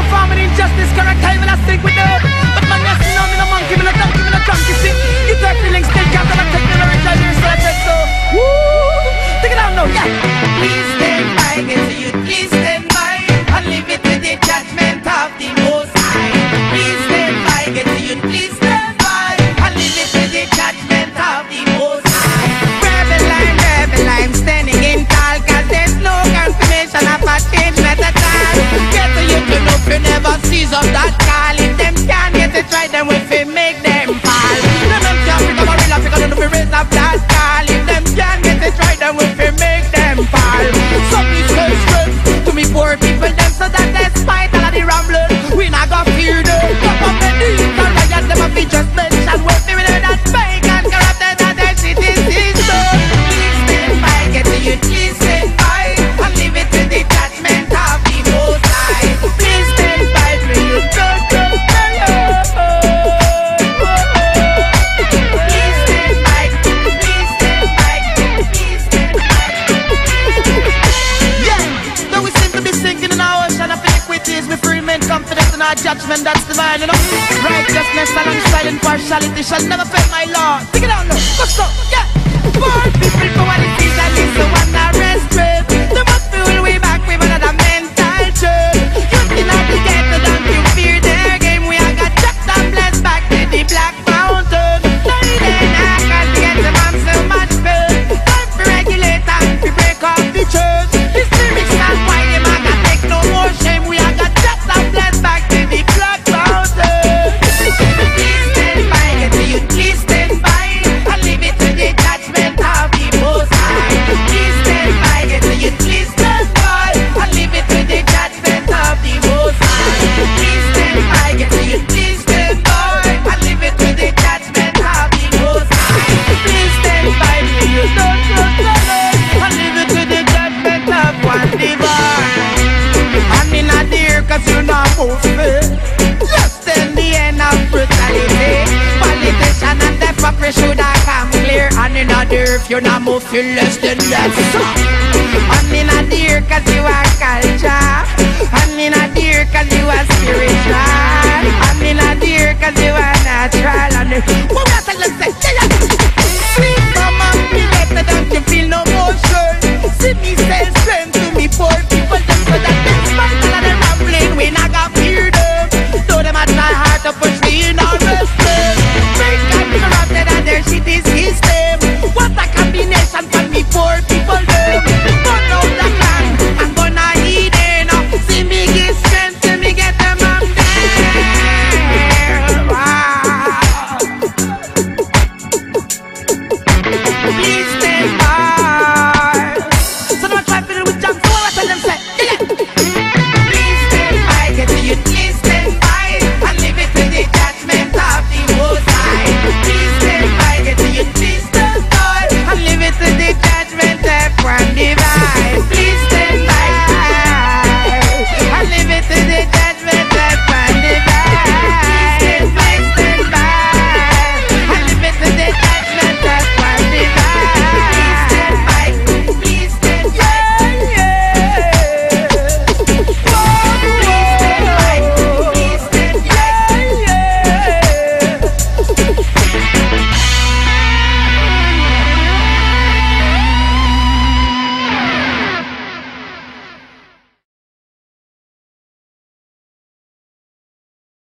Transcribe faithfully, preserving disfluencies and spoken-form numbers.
performing injustice, correct time and I stick with it. But man, yes, no, me no monkey, me no donkey, me no donkey, see. You got feelings, still can't come and take me the right time, so I said so. Woo! Take it out now, yeah. Please stand by, get to you, please stand by, and leave it to the judgment of the Most High. Please stand by, get to you, please stand by, and leave it to the judgment of the Most High. Rebel line, rebel line, standing in tall, cause there's no confirmation of a change at a time. Get to you to know if you never seize up that call. If them can't get it right, then we fi make them fall. Them them can't pick up a real Africa, don't we raise up that call. If them can't get it right, then we fi make them fall. So please stay straight to me poor people, them so that despite all of the rambling, we not got fear them. Come up and do it, and riot them a be just mention. We're feeling that fake and corrupted and their cities is done. Please stand by, get to you, please stand by, and leave it to the judgment of the Most High. Please stand by, for you just don't pray. Please stand by, please stand by, please stand by. Yeah, though we seem to be sinking in our ocean of iniquities, we free men confident in our judgment that's divine, you know. Righteousness alongside impartiality shall never fail my Lord. Take it down now, go so, yeah. Poor people for what it is, and it's the one that rest straight. They must feel way back with another mental truth. You cannot be ghetto, don't you fear their game. We are got chopped and blessed back to the Black Mountain. Not even I can get them on so much pain. Time to regulate and to break up the church. This lyrics not why them I got take no more shame. We are got chopped and blessed back to the Black Mountain. Please stand by, get to you, please stand by, and leave it to the judgment of the Most High. Please stand by, get to you, please stand by, and leave it to the judgment of the Most High. Please stand by, get to you, please stand by, and leave it to the judgment of the Most High. Please stand by, for you don't trust the Lord, and leave it to the judgment of one divine. And in a dear, cause you not move faith. Just in the end of brutality, politician and the proper should have come clear. And in a dear, if you not move, feel less than that. And in a dear, cause you are culture. And in a dear, cause you are spiritual. And in a dear, cause you are natural. And